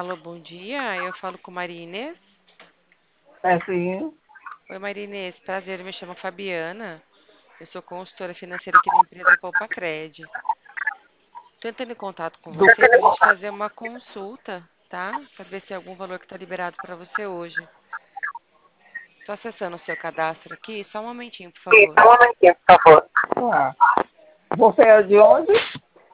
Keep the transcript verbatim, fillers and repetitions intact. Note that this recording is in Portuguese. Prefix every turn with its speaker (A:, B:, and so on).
A: Alô, bom dia. Eu falo com Maria Inês.
B: É sim.
A: Oi, Maria Inês. Prazer, eu me chamo Fabiana. Eu sou consultora financeira aqui da empresa Poupa-Cred. Tô entrando em contato com
B: Do,
A: você para a gente fazer uma consulta, tá? Saber se é algum valor que está liberado para você hoje. Tô acessando o seu cadastro aqui. Só um momentinho, por favor.
B: por favor. Ah, você é de onde?